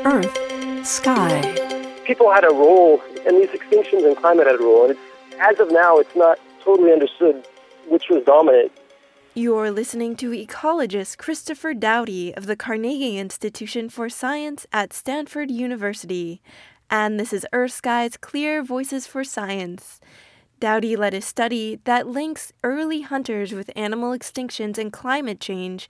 Earth, sky. People had a role, and these extinctions and climate had a role. And as of now, it's not totally understood which was dominant. You're listening to ecologist Christopher Dowdy of the Carnegie Institution for Science at Stanford University. And this is Earth Sky's Clear Voices for Science. Dowdy led a study that links early hunters with animal extinctions and climate change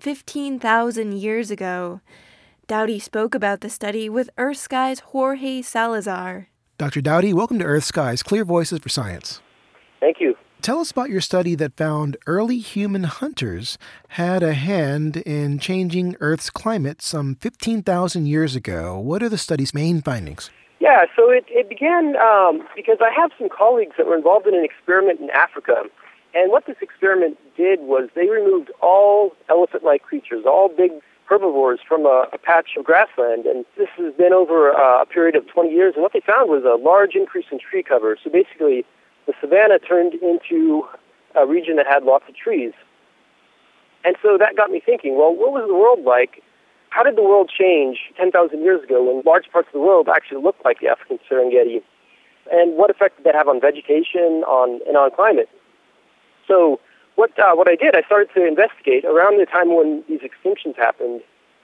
15,000 years ago. Dowdy spoke about the study with Earth Sky's Jorge Salazar. Dr. Dowdy, welcome to Earth Sky's Clear Voices for Science. Thank you. Tell us about your study that found early human hunters had a hand in changing Earth's climate some 15,000 years ago. What are the study's main findings? Yeah, so it began because I have some colleagues that were involved in an experiment in Africa. And what this experiment did was they removed all elephant-like creatures, all big herbivores from a patch of grassland. And this has been over a period of 20 years. And what they found was a large increase in tree cover. So basically, the savanna turned into a region that had lots of trees. And so that got me thinking, well, what was the world like? How did the world change 10,000 years ago when large parts of the world actually looked like the African Serengeti? And what effect did that have on vegetation and on climate? So what I did, I started to investigate around the time when these extinctions happened.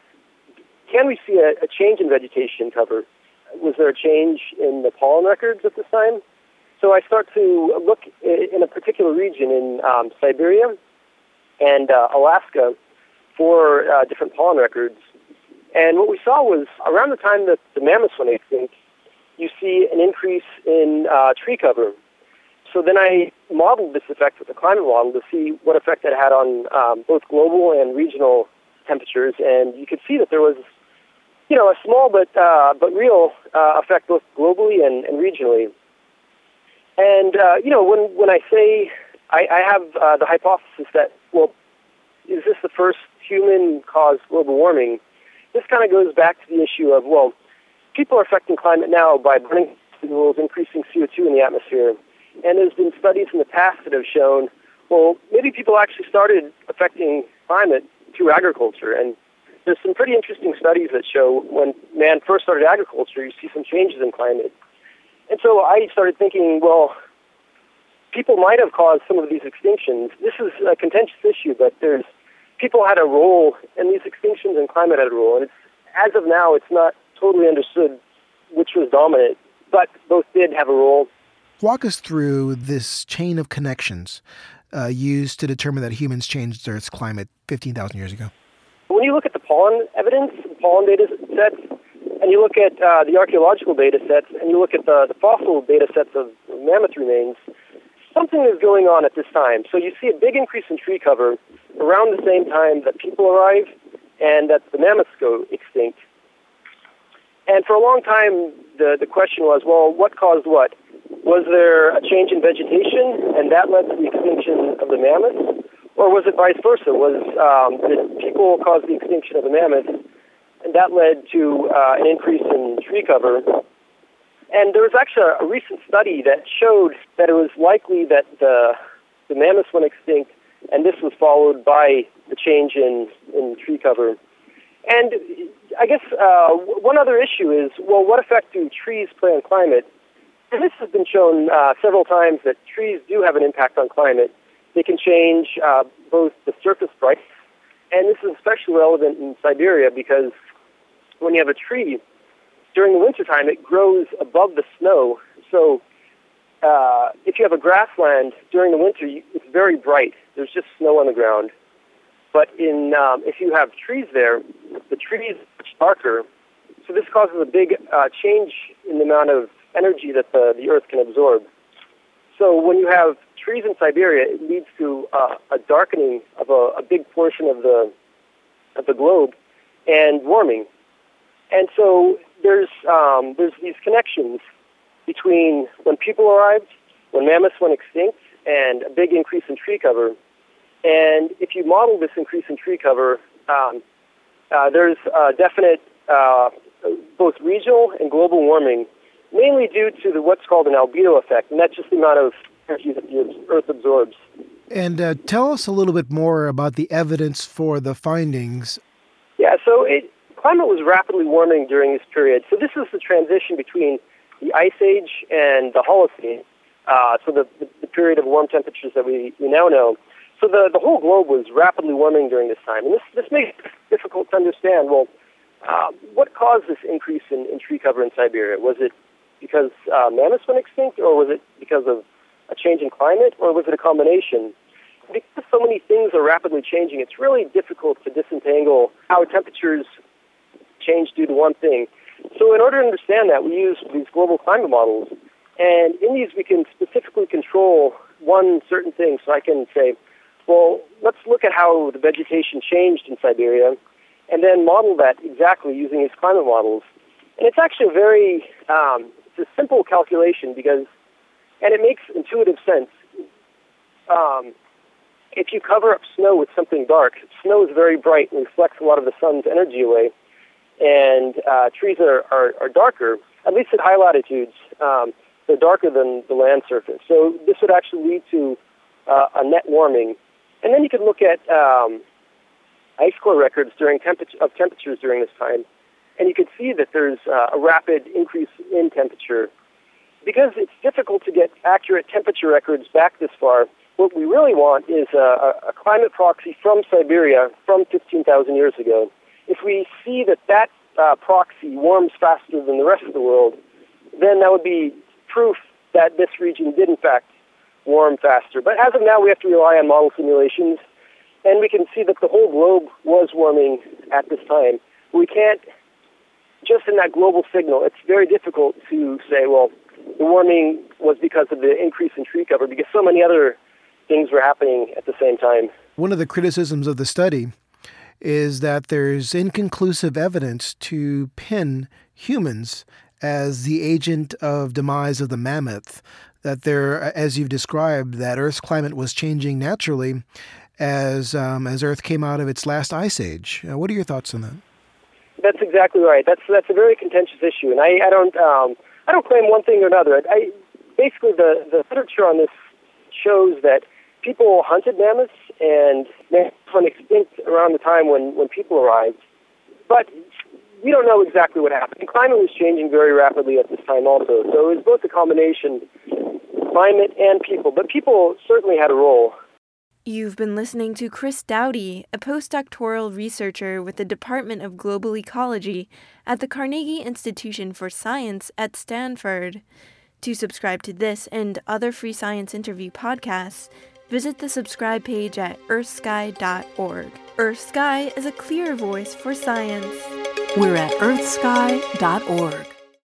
Can we see a change in vegetation cover? Was there a change in the pollen records at this time? So I start to look in a particular region in Siberia and Alaska for different pollen records. And what we saw was around the time that the mammoths went extinct, you see an increase in tree cover. So then I modeled this effect with a climate model to see what effect it had on both global and regional temperatures. And you could see that there was, a small but real effect both globally and regionally. And, when I say I have the hypothesis that, well, is this the first human-caused global warming? This kind of goes back to the issue of, well, people are affecting climate now by burning fuels, increasing CO2 in the atmosphere. And there's been studies in the past that have shown, well, maybe people actually started affecting climate through agriculture. And there's some pretty interesting studies that show when man first started agriculture, you see some changes in climate. And so I started thinking, well, people might have caused some of these extinctions. This is a contentious issue, but people had a role, and these extinctions and climate had a role. And as of now, it's not totally understood which was dominant, but both did have a role. Walk us through this chain of connections used to determine that humans changed Earth's climate 15,000 years ago. When you look at the pollen evidence, the pollen data sets, and you look at the archaeological data sets, and you look at the fossil data sets of mammoth remains, something is going on at this time. So you see a big increase in tree cover around the same time that people arrive and that the mammoths go extinct. And for a long time, the question was, well, what caused what? Was there a change in vegetation, and that led to the extinction of the mammoths? Or was it vice versa? Did people cause the extinction of the mammoths, and that led to an increase in tree cover? And there was actually a recent study that showed that it was likely that the mammoths went extinct, and this was followed by the change in tree cover. And I guess one other issue is, well, what effect do trees play on climate? And this has been shown several times that trees do have an impact on climate. They can change both the surface brightness, and this is especially relevant in Siberia because when you have a tree, during the wintertime, it grows above the snow. So if you have a grassland during the winter, it's very bright. There's just snow on the ground. But if you have trees there, the trees are much darker. So this causes a big change in the amount of energy that the Earth can absorb. So when you have trees in Siberia, it leads to a darkening of a big portion of the globe and warming. And so there's these connections between when people arrived, when mammoths went extinct, and a big increase in tree cover. And if you model this increase in tree cover, there's definite both regional and global warming, mainly due to what's called an albedo effect, and that's just the amount of energy that the Earth absorbs. And tell us a little bit more about the evidence for the findings. Yeah, so climate was rapidly warming during this period. So this is the transition between the Ice Age and the Holocene, so the period of warm temperatures that we now know. So the whole globe was rapidly warming during this time. And this makes it difficult to understand, well, what caused this increase in tree cover in Siberia? Was it because mammoths went extinct, or was it because of a change in climate, or was it a combination? Because so many things are rapidly changing, it's really difficult to disentangle how temperatures change due to one thing. So in order to understand that, we use these global climate models. And in these, we can specifically control one certain thing. So I can say, well, let's look at how the vegetation changed in Siberia, and then model that exactly using these climate models. And it's actually a very, it's a simple calculation and it makes intuitive sense. If you cover up snow with something dark, snow is very bright and reflects a lot of the sun's energy away, and trees are darker, at least at high latitudes. They're darker than the land surface. So this would actually lead to a net warming. And then you can look at ice core records of temperatures during this time, and you can see that there's a rapid increase in temperature. Because it's difficult to get accurate temperature records back this far, what we really want is a climate proxy from Siberia from 15,000 years ago. If we see that proxy warms faster than the rest of the world, then that would be proof that this region did in fact warm faster. But as of now, we have to rely on model simulations, and we can see that the whole globe was warming at this time. We can't, just in that global signal, it's very difficult to say, well, the warming was because of the increase in tree cover, because so many other things were happening at the same time. One of the criticisms of the study is that there's inconclusive evidence to pin humans as the agent of demise of the mammoth, that there, as you've described, that Earth's climate was changing naturally as Earth came out of its last ice age. What are your thoughts on that? That's exactly right. That's a very contentious issue, and I don't claim one thing or another. Basically, the literature on this shows that people hunted mammoths, and mammoths went extinct around the time when people arrived. But we don't know exactly what happened. The climate was changing very rapidly at this time also. So it was both a combination, climate and people. But people certainly had a role. You've been listening to Chris Dowdy, a postdoctoral researcher with the Department of Global Ecology at the Carnegie Institution for Science at Stanford. To subscribe to this and other free science interview podcasts, visit the subscribe page at earthsky.org. EarthSky is a clear voice for science. We're at earthsky.org.